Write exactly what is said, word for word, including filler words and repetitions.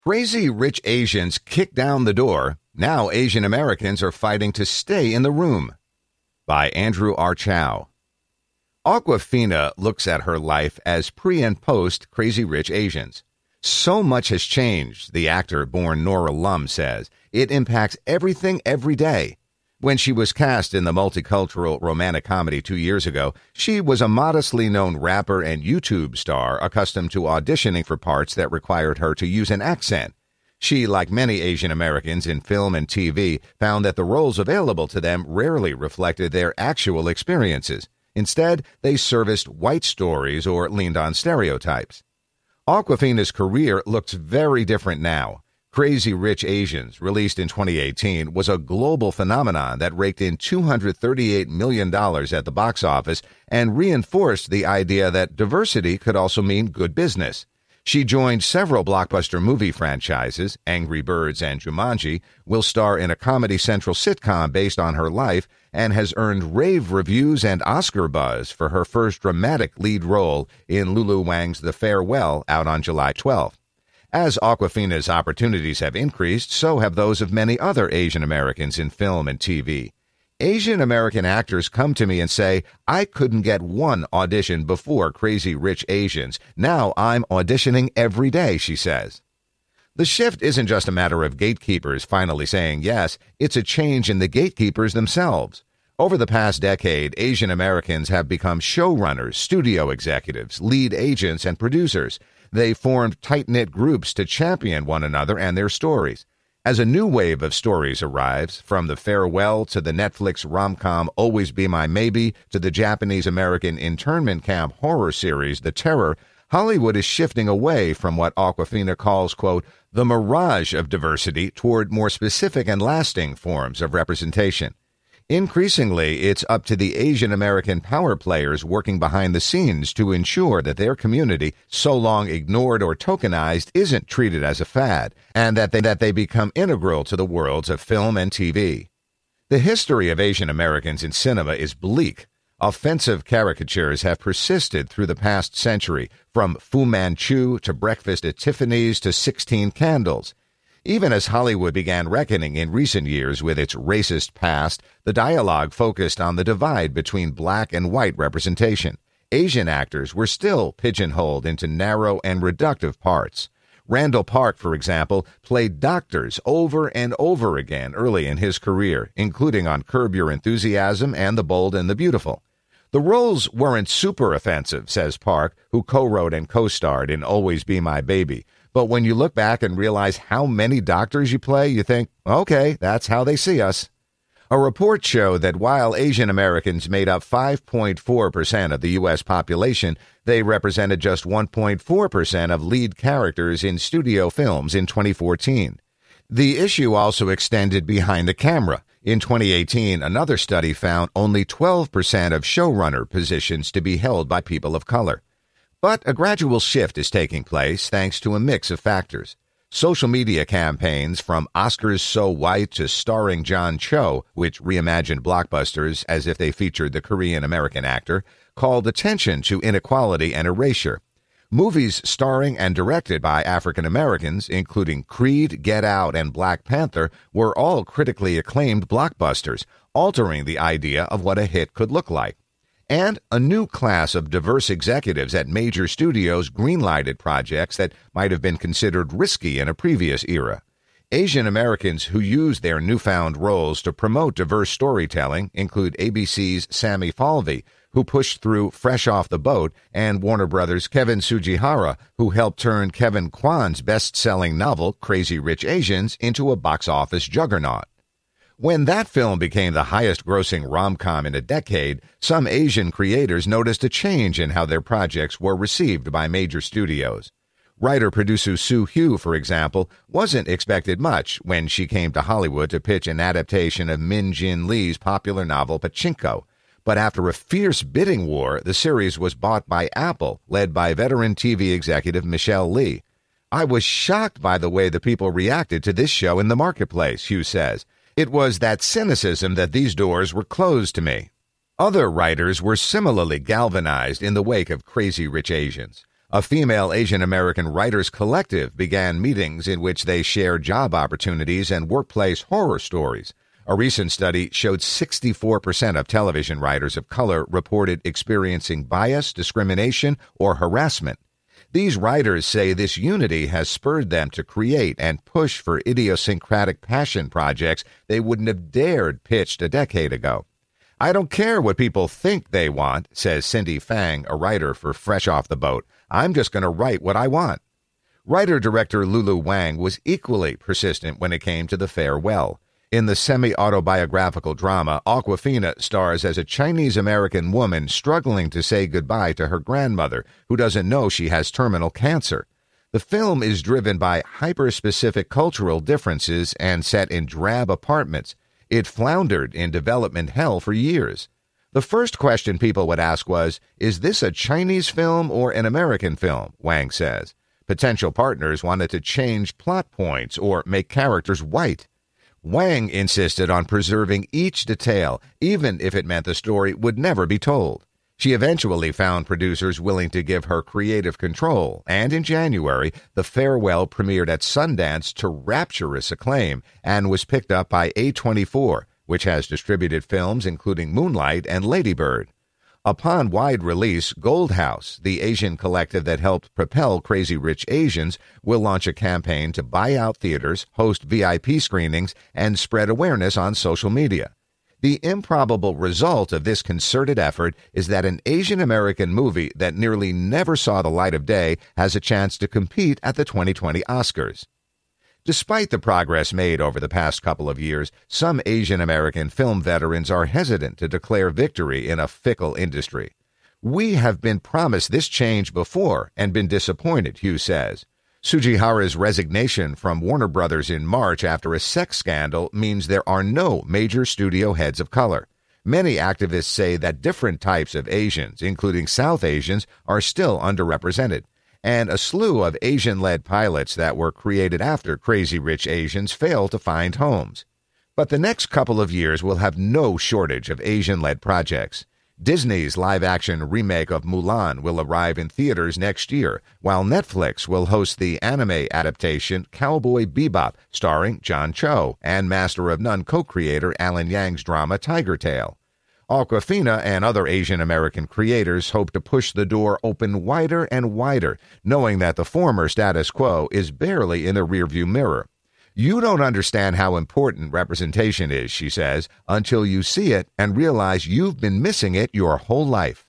Crazy Rich Asians kick down the door. Now Asian Americans are fighting to stay in the room. By Andrew R. Chow. Awkwafina looks at her life as pre and post Crazy Rich Asians. So much has changed, the actor born Nora Lum says. It impacts everything every day. When she was cast in the multicultural romantic comedy two years ago, she was a modestly known rapper and YouTube star accustomed to auditioning for parts that required her to use an accent. She, like many Asian Americans in film and T V, found that the roles available to them rarely reflected their actual experiences. Instead, they serviced white stories or leaned on stereotypes. Awkwafina's career looks very different now. Crazy Rich Asians, released in twenty eighteen, was a global phenomenon that raked in two hundred thirty-eight million dollars at the box office and reinforced the idea that diversity could also mean good business. She joined several blockbuster movie franchises, Angry Birds and Jumanji, will star in a Comedy Central sitcom based on her life, and has earned rave reviews and Oscar buzz for her first dramatic lead role in Lulu Wang's The Farewell, out on July twelfth. As Awkwafina's opportunities have increased, so have those of many other Asian Americans in film and T V. Asian American actors come to me and say, I couldn't get one audition before Crazy Rich Asians. Now I'm auditioning every day, she says. The shift isn't just a matter of gatekeepers finally saying yes, it's a change in the gatekeepers themselves. Over the past decade, Asian Americans have become showrunners, studio executives, lead agents, and producers. They formed tight-knit groups to champion one another and their stories. As a new wave of stories arrives, from The Farewell to the Netflix rom-com Always Be My Maybe to the Japanese-American internment camp horror series The Terror, Hollywood is shifting away from what Awkwafina calls, quote, the mirage of diversity toward more specific and lasting forms of representation. Increasingly, it's up to the Asian American power players working behind the scenes to ensure that their community, so long ignored or tokenized, isn't treated as a fad, and that they, that they become integral to the worlds of film and T V. The history of Asian Americans in cinema is bleak. Offensive caricatures have persisted through the past century, from Fu Manchu to Breakfast at Tiffany's to Sixteen Candles. Even as Hollywood began reckoning in recent years with its racist past, the dialogue focused on the divide between black and white representation. Asian actors were still pigeonholed into narrow and reductive parts. Randall Park, for example, played doctors over and over again early in his career, including on Curb Your Enthusiasm and The Bold and the Beautiful. The roles weren't super offensive, says Park, who co-wrote and co-starred in Always Be My Baby. But when you look back and realize how many doctors you play, you think, okay, that's how they see us. A report showed that while Asian Americans made up five point four percent of the U S population, they represented just one point four percent of lead characters in studio films in twenty fourteen. The issue also extended behind the camera. In twenty eighteen, another study found only twelve percent of showrunner positions to be held by people of color. But a gradual shift is taking place thanks to a mix of factors. Social media campaigns from Oscars So White to Starring John Cho, which reimagined blockbusters as if they featured the Korean-American actor, called attention to inequality and erasure. Movies starring and directed by African Americans, including Creed, Get Out, and Black Panther, were all critically acclaimed blockbusters, altering the idea of what a hit could look like. And a new class of diverse executives at major studios greenlighted projects that might have been considered risky in a previous era. Asian Americans who used their newfound roles to promote diverse storytelling include A B C's Sammy Falvey, who pushed through Fresh Off the Boat, and Warner Brothers' Kevin Tsujihara, who helped turn Kevin Kwan's best-selling novel, Crazy Rich Asians, into a box-office juggernaut. When that film became the highest-grossing rom-com in a decade, some Asian creators noticed a change in how their projects were received by major studios. Writer-producer Soo Hugh, for example, wasn't expected much when she came to Hollywood to pitch an adaptation of Min Jin Lee's popular novel Pachinko. But after a fierce bidding war, the series was bought by Apple, led by veteran T V executive Michelle Lee. I was shocked by the way the people reacted to this show in the marketplace, Hugh says. It was that cynicism that these doors were closed to me. Other writers were similarly galvanized in the wake of Crazy Rich Asians. A female Asian American writers collective began meetings in which they shared job opportunities and workplace horror stories. A recent study showed sixty-four percent of television writers of color reported experiencing bias, discrimination, or harassment. These writers say this unity has spurred them to create and push for idiosyncratic passion projects they wouldn't have dared pitch a decade ago. "I don't care what people think they want," says Cindy Fang, a writer for Fresh Off the Boat. "I'm just going to write what I want." Writer-director Lulu Wang was equally persistent when it came to The Farewell. In the semi-autobiographical drama, Awkwafina stars as a Chinese-American woman struggling to say goodbye to her grandmother, who doesn't know she has terminal cancer. The film is driven by hyper-specific cultural differences and set in drab apartments. It floundered in development hell for years. The first question people would ask was, is this a Chinese film or an American film? Wang says. Potential partners wanted to change plot points or make characters white. Wang insisted on preserving each detail, even if it meant the story would never be told. She eventually found producers willing to give her creative control, and in January, The Farewell premiered at Sundance to rapturous acclaim and was picked up by A twenty-four, which has distributed films including Moonlight and Lady Bird. Upon wide release, Gold House, the Asian collective that helped propel Crazy Rich Asians, will launch a campaign to buy out theaters, host V I P screenings, and spread awareness on social media. The improbable result of this concerted effort is that an Asian American movie that nearly never saw the light of day has a chance to compete at the twenty twenty Oscars. Despite the progress made over the past couple of years, some Asian American film veterans are hesitant to declare victory in a fickle industry. "We have been promised this change before and been disappointed," Hugh says. Sujihara's resignation from Warner Brothers in March after a sex scandal means there are no major studio heads of color. Many activists say that different types of Asians, including South Asians, are still underrepresented. And a slew of Asian-led pilots that were created after Crazy Rich Asians fail to find homes. But the next couple of years will have no shortage of Asian-led projects. Disney's live-action remake of Mulan will arrive in theaters next year, while Netflix will host the anime adaptation Cowboy Bebop, starring John Cho, and Master of None co-creator Alan Yang's drama Tiger Tail. Awkwafina and other Asian American creators hope to push the door open wider and wider, knowing that the former status quo is barely in the rearview mirror. "You don't understand how important representation is," she says, "until you see it and realize you've been missing it your whole life."